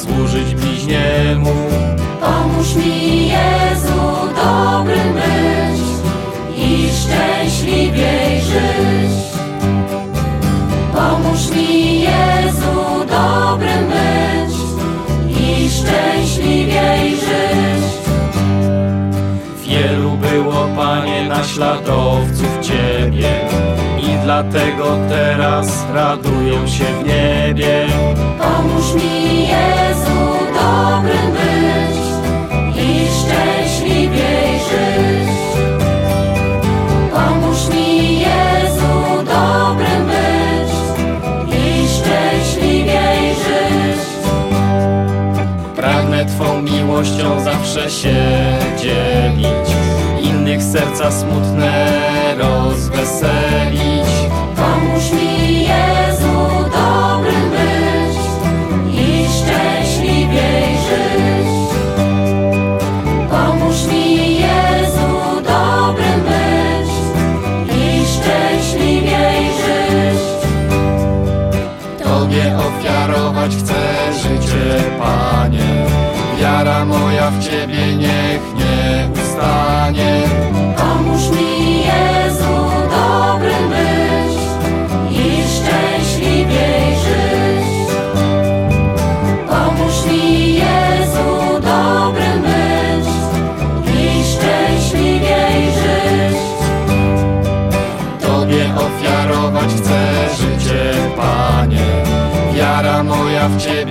służyć bliźniemu. Pomóż mi, Jezu, dobrym być i szczęśliwiej żyć. Pomóż mi, Jezu, dobrym być i szczęśliwiej żyć. Wielu było, Panie, naśladowców Ciebie i dlatego teraz radują się w niebie. Pomóż mi, Jezu, dobrym być i szczęśliwiej żyć. Pomóż mi, Jezu, dobrym być i szczęśliwiej żyć. Pragnę Twą miłością zawsze się dzielić, innych serca smutne rozweselić. Pomóż mi, Jezu, dobrym być i szczęśliwiej żyć. Pomóż mi, Jezu, dobrym być i szczęśliwiej żyć. Tobie ofiarować chcę życie, Panie. Wiara moja w Ciebie niech nie ustanie. Pomóż mi, Jezu, dobrym być i szczęśliwiej żyć. Pomóż mi, Jezu, dobrym być i szczęśliwiej żyć. Tobie ofiarować chcę życie, Panie. Wiara moja w Ciebie